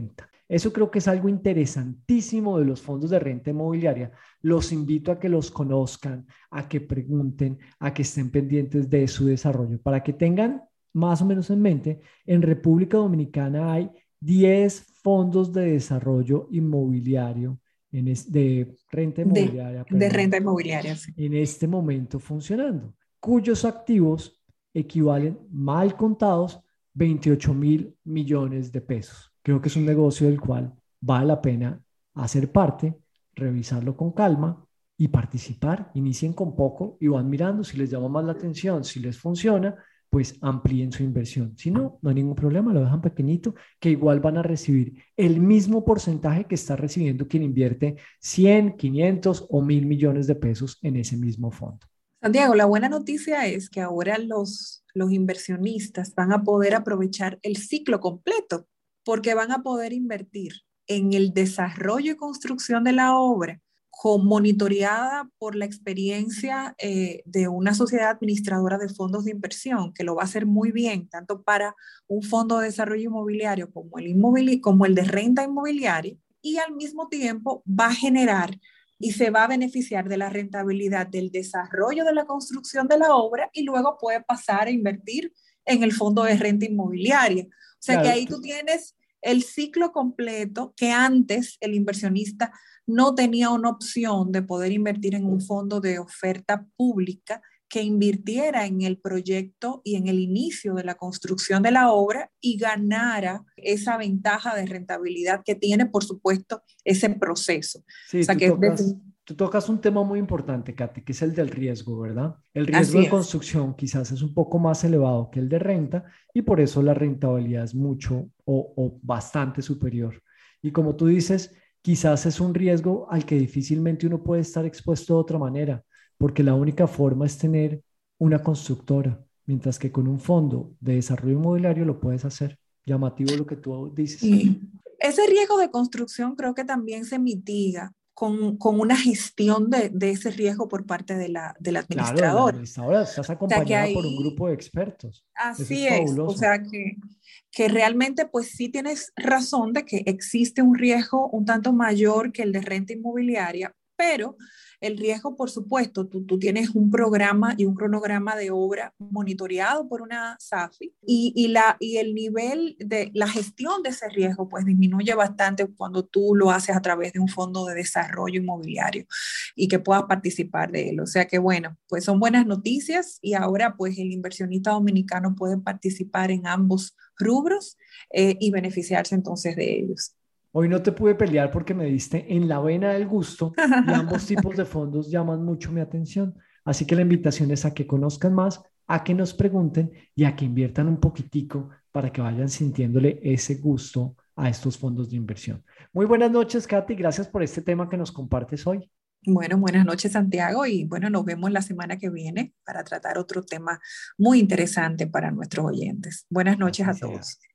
Eso creo que es algo interesantísimo de los fondos de renta inmobiliaria. Los invito a que los conozcan, a que pregunten, a que estén pendientes de su desarrollo, para que tengan más o menos en mente. En República Dominicana hay diez fondos de desarrollo inmobiliario, en es, de renta inmobiliaria, de, perdón, de renta inmobiliaria, sí. En este momento funcionando, cuyos activos equivalen, mal contados, veintiocho mil millones de pesos. Creo que es un negocio del cual vale la pena hacer parte, revisarlo con calma y participar. Inicien con poco y van mirando si les llama más la atención, si les funciona, pues amplíen su inversión. Si no, no hay ningún problema, lo dejan pequeñito, que igual van a recibir el mismo porcentaje que está recibiendo quien invierte cien, quinientos o mil millones de pesos en ese mismo fondo. Santiago, la buena noticia es que ahora los, los inversionistas van a poder aprovechar el ciclo completo, porque van a poder invertir en el desarrollo y construcción de la obra, con, monitoreada por la experiencia eh, de una sociedad administradora de fondos de inversión, que lo va a hacer muy bien, tanto para un fondo de desarrollo inmobiliario como el, inmobili- como el de renta inmobiliaria, y al mismo tiempo va a generar y se va a beneficiar de la rentabilidad del desarrollo de la construcción de la obra, y luego puede pasar a invertir en el fondo de renta inmobiliaria. O sea, claro, que ahí tú tienes el ciclo completo, que antes el inversionista no tenía una opción de poder invertir en un fondo de oferta pública que invirtiera en el proyecto y en el inicio de la construcción de la obra y ganara esa ventaja de rentabilidad que tiene, por supuesto, ese proceso. Sí, o sea, tú, que tocas, desde... tú tocas un tema muy importante, Katy, que es el del riesgo, ¿verdad? El riesgo Así de construcción es. Quizás es un poco más elevado que el de renta, y por eso la rentabilidad es mucho o, o bastante superior. Y como tú dices, quizás es un riesgo al que difícilmente uno puede estar expuesto de otra manera, porque la única forma es tener una constructora, mientras que con un fondo de desarrollo inmobiliario lo puedes hacer. Llamativo lo que tú dices. Sí. Ese riesgo de construcción creo que también se mitiga con, con una gestión de, de ese riesgo por parte de la, de la administradora. Claro, la administradora, estás acompañada, o sea, ahí, por un grupo de expertos. Así es, es, o sea que, que realmente pues sí tienes razón de que existe un riesgo un tanto mayor que el de renta inmobiliaria, pero el riesgo, por supuesto, tú, tú tienes un programa y un cronograma de obra monitoreado por una SAFI, y, y, la, y el nivel de la gestión de ese riesgo pues disminuye bastante cuando tú lo haces a través de un fondo de desarrollo inmobiliario y que puedas participar de él. O sea que bueno, pues son buenas noticias, y ahora pues el inversionista dominicano puede participar en ambos rubros eh, y beneficiarse entonces de ellos. Hoy no te pude pelear porque me diste en la vena del gusto, y ambos tipos de fondos llaman mucho mi atención. Así que la invitación es a que conozcan más, a que nos pregunten y a que inviertan un poquitico para que vayan sintiéndole ese gusto a estos fondos de inversión. Muy buenas noches, Katy. Gracias por este tema que nos compartes hoy. Bueno, buenas noches, Santiago, y bueno, nos vemos la semana que viene para tratar otro tema muy interesante para nuestros oyentes. Buenas noches Así a todos. Sea.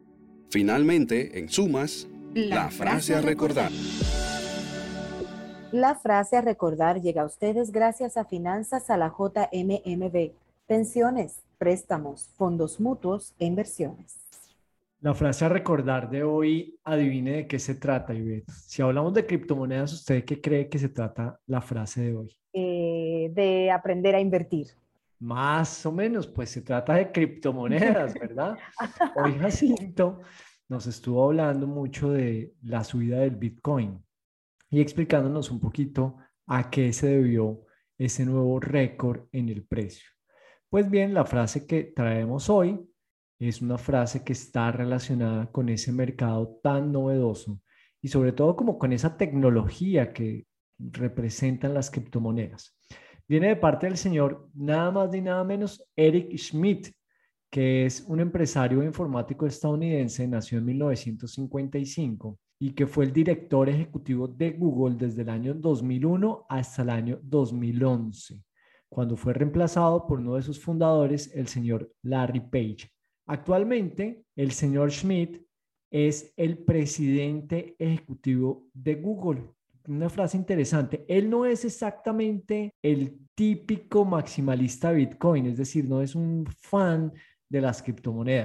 Finalmente, en Sumas, La, la frase a recordar. La frase a recordar llega a ustedes gracias a Finanzas a la J M M B, pensiones, préstamos, fondos mutuos e inversiones. La frase a recordar de hoy, adivine de qué se trata, Ivette. Si hablamos de criptomonedas, ¿usted qué cree que se trata la frase de hoy? Eh, de aprender a invertir. Más o menos, pues se trata de criptomonedas, ¿verdad? Hoy Jacinto nos estuvo hablando mucho de la subida del Bitcoin y explicándonos un poquito a qué se debió ese nuevo récord en el precio. Pues bien, la frase que traemos hoy es una frase que está relacionada con ese mercado tan novedoso y sobre todo como con esa tecnología que representan las criptomonedas. Viene de parte del señor nada más ni nada menos Eric Schmidt, que es un empresario informático estadounidense, nació en mil novecientos cincuenta y cinco y que fue el director ejecutivo de Google desde el año dos mil uno hasta el año dos mil once, cuando fue reemplazado por uno de sus fundadores, el señor Larry Page. Actualmente, el señor Schmidt es el presidente ejecutivo de Google. Una frase interesante, él no es exactamente el típico maximalista de Bitcoin, es decir, no es un fan de las criptomonedas.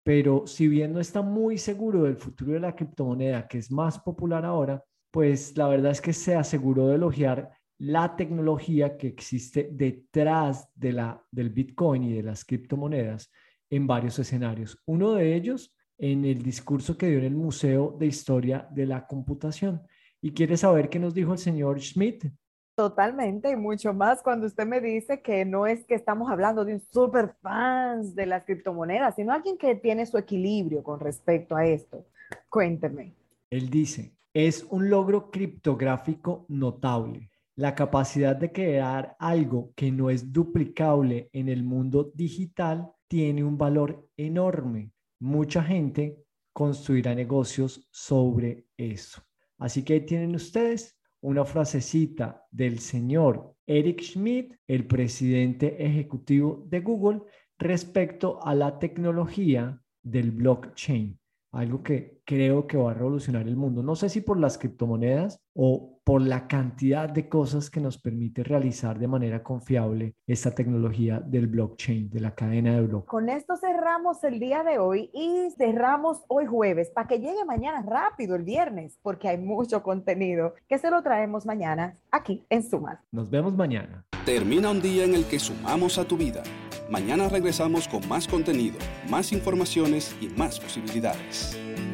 pero si bien no está muy seguro del futuro de la criptomoneda, que es más popular ahora, pues la verdad es que se aseguró de elogiar la tecnología que existe detrás de la, del Bitcoin y de las criptomonedas en varios escenarios. Uno de ellos en el discurso que dio en el Museo de Historia de la Computación. ¿Y quiere saber qué nos dijo el señor Schmidt? Totalmente, y mucho más cuando usted me dice que no es que estamos hablando de un super fans de las criptomonedas, sino alguien que tiene su equilibrio con respecto a esto. Cuénteme. Él dice, es un logro criptográfico notable. La capacidad de crear algo que no es duplicable en el mundo digital tiene un valor enorme. Mucha gente construirá negocios sobre eso. Así que ahí tienen ustedes una frasecita del señor Eric Schmidt, el presidente ejecutivo de Google, respecto a la tecnología del blockchain. Algo que creo que va a revolucionar el mundo. No sé si por las criptomonedas o por la cantidad de cosas que nos permite realizar de manera confiable esta tecnología del blockchain, de la cadena de bloques. Con esto cerramos el día de hoy y cerramos hoy jueves para que llegue mañana rápido el viernes, porque hay mucho contenido que se lo traemos mañana aquí en Sumas. Nos vemos mañana. Termina un día en el que sumamos a tu vida. Mañana regresamos con más contenido, más informaciones y más posibilidades.